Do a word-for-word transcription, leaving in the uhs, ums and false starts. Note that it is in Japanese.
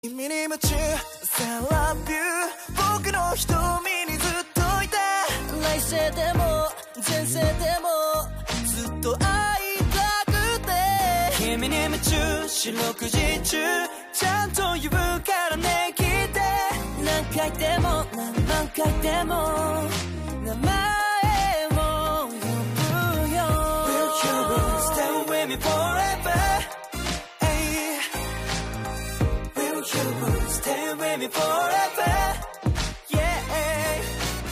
君に夢中 I love you 僕の瞳にずっといて来世でも前世でもずっと会いたくて君に夢中四六時中ちゃんと言うからね聞いて何回でも何万回でも名前を呼ぶよ Will you stay with me forever You will stay with me forever